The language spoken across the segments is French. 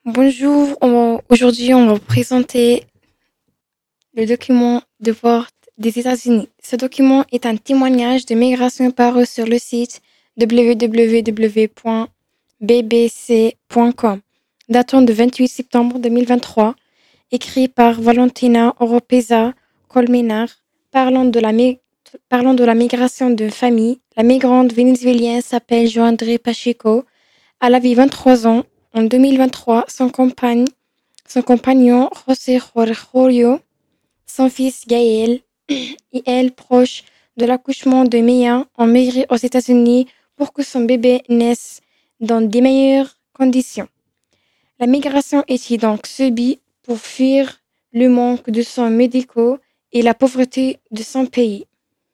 Bonjour, aujourd'hui on va vous présenter le document de vote des États-Unis. Ce document est un témoignage de migration paru sur le site www.bbc.com, datant du 28 septembre 2023, écrit par Valentina Oropesa Colmenar, parlant de la migration d'une famille. La migrante vénézuélienne s'appelle Joandré Pacheco. Elle avait 23 ans. En 2023, son compagnon José Jorge, son fils Gaël et elle, proche de l'accouchement de Mia, ont migré aux États-Unis pour que son bébé naisse dans des meilleures conditions. La migration était donc subie pour fuir le manque de soins médicaux et la pauvreté de son pays.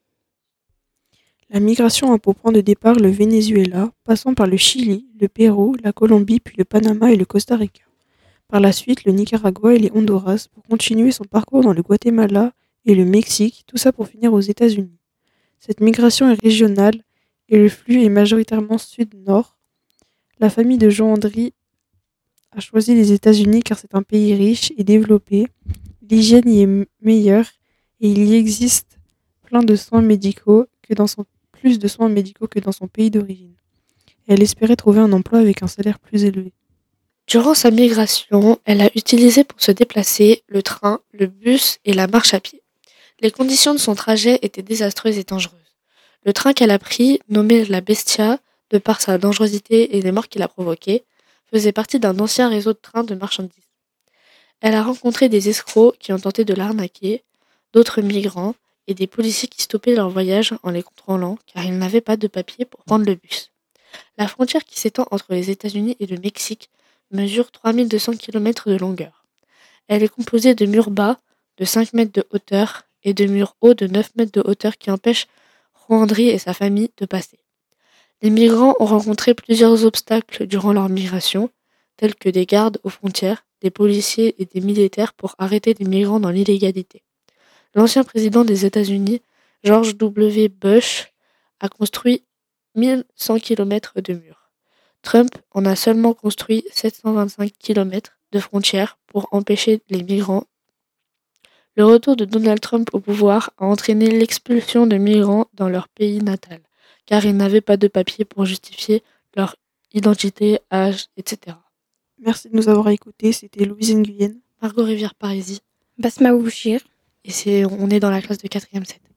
La migration a pour point de départ le Venezuela, passant par le Chili, le Pérou, la Colombie, puis le Panama et le Costa Rica. Par la suite, le Nicaragua et les Honduras pour continuer son parcours dans le Guatemala et le Mexique, tout ça pour finir aux États-Unis. Cette migration est régionale et le flux est majoritairement sud-nord. La famille de Jean-André a choisi les États-Unis car c'est un pays riche et développé, l'hygiène y est meilleure et il y existe plein de soins médicaux plus de soins médicaux que dans son pays d'origine. Elle espérait trouver un emploi avec un salaire plus élevé. Durant sa migration, elle a utilisé pour se déplacer le train, le bus et la marche à pied. Les conditions de son trajet étaient désastreuses et dangereuses. Le train qu'elle a pris, nommé la Bestia, de par sa dangerosité et les morts qu'il a provoquées, faisait partie d'un ancien réseau de trains de marchandises. Elle a rencontré des escrocs qui ont tenté de l'arnaquer, d'autres migrants et des policiers qui stoppaient leur voyage en les contrôlant car ils n'avaient pas de papier pour prendre le bus. La frontière qui s'étend entre les États-Unis et le Mexique mesure 3200 km de longueur. Elle est composée de murs bas de 5 mètres de hauteur et de murs hauts de 9 mètres de hauteur qui empêchent Juandri et sa famille de passer. Les migrants ont rencontré plusieurs obstacles durant leur migration, tels que des gardes aux frontières, des policiers et des militaires pour arrêter des migrants dans l'illégalité. L'ancien président des États-Unis, George W. Bush, a construit 1100 km de murs. Trump en a seulement construit 725 km de frontières pour empêcher les migrants. Le retour de Donald Trump au pouvoir a entraîné l'expulsion de migrants dans leur pays natal, car ils n'avaient pas de papier pour justifier leur identité, âge, etc. Merci de nous avoir écoutés, c'était Louise Nguyen. Margot Rivière-Parisis, Basma Bouchir. et on est dans la classe de 4e 7.